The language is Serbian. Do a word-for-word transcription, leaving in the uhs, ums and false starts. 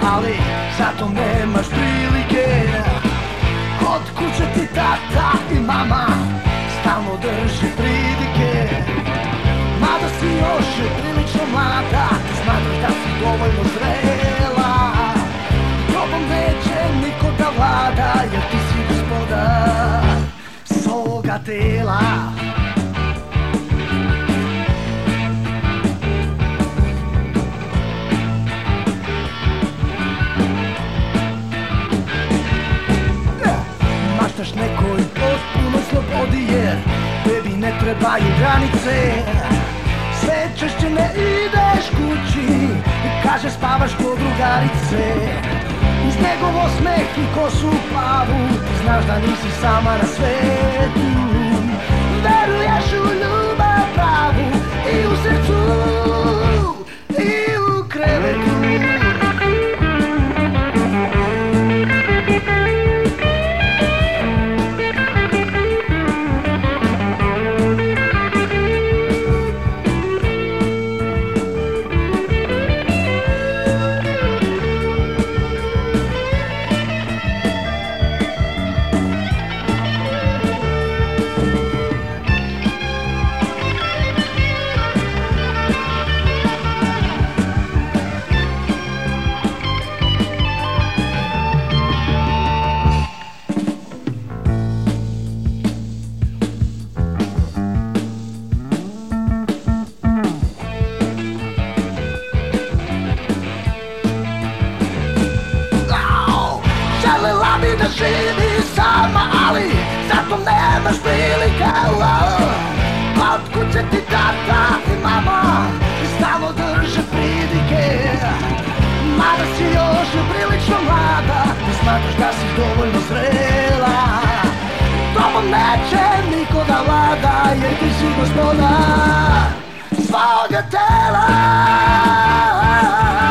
ali zato nemaš prilike. Kod kuće ti tata i mama stalno drži pridike. Mada si još prilično mlada, smatraš da si dovoljno zrela. Tobom neće niko da vlada, jer ti si gospodar svoga tela. Maštaš nekoj potpunoj slobodi, jer tebi ne trebaju granice. Sve češće ne ideš kući i kaže spavaš kod drugarice. Uz njegov osmeh i kosu plavu ti znaš da nisi sama na svetu. Veruješ u ljubav pravu i u srcu i u krevetu. Da živi sama, ali zato nemaš prilike. Kod kuće ti tata i mama stalno drže pridike. Mada si još prilično mlada, ti smatraš da si dovoljno zrela. Tobom neće niko da vlada, jer ti si gospodar svoga tela.